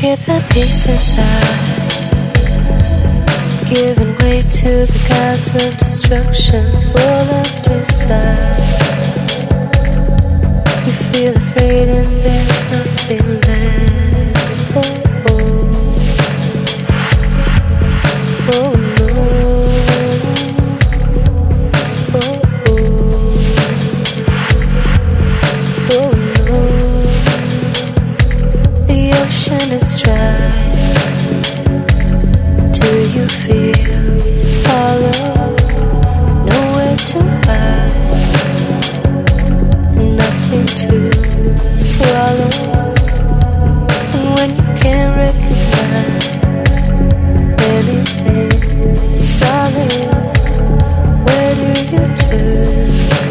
get the peace inside. Giving way to the gods of destruction, full of desire. You feel afraid and there's nothing left. Oh, oh. Oh no. Oh, oh. Oh no. The ocean is dry. Do you feel hollow? Nowhere to hide, nothing to swallow. And when you can't recognize anything solid, where do you turn?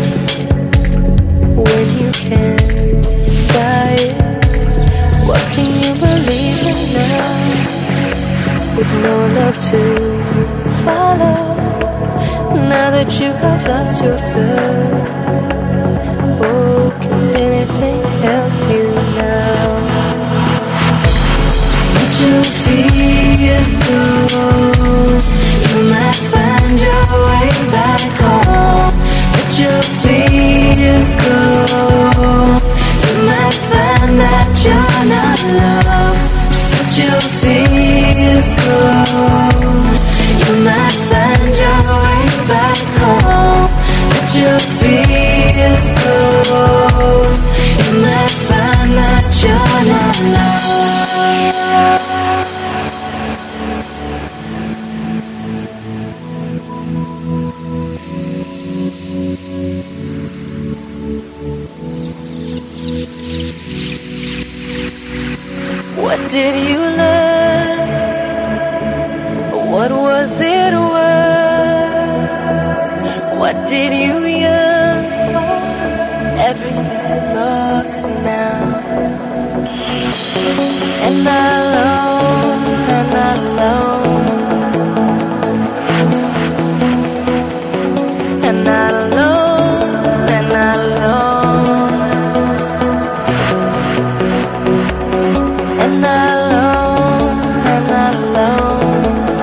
When you can't buy it, what can you believe in now? With no love to follow, now that you have lost yourself. Oh, can anything help you now? Just let your fears go. You might find your way back home. Let your fears go. You might find that you're not lost. Just let your fears go. You might find your way back home. Let your fears go. You might find that you're not lost. What did you learn? What was it worth? What did you yearn for? Everything's lost now. And not alone, and not alone. And not alone, and not alone. And not alone, and not alone.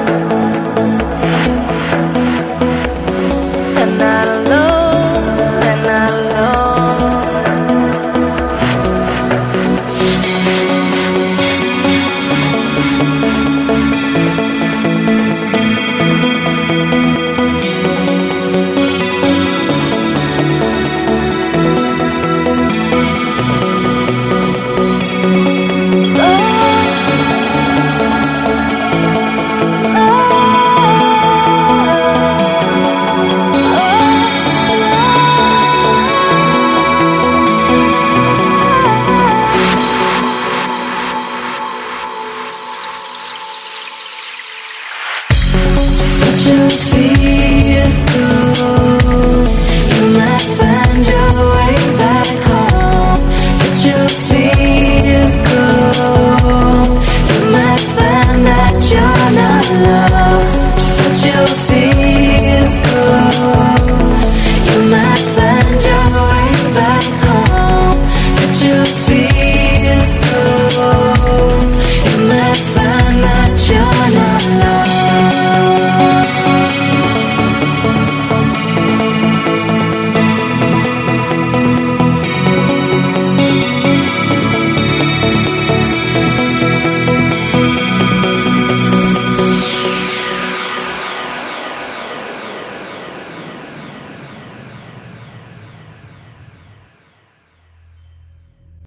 And not alone, and not alone. Let your fears go.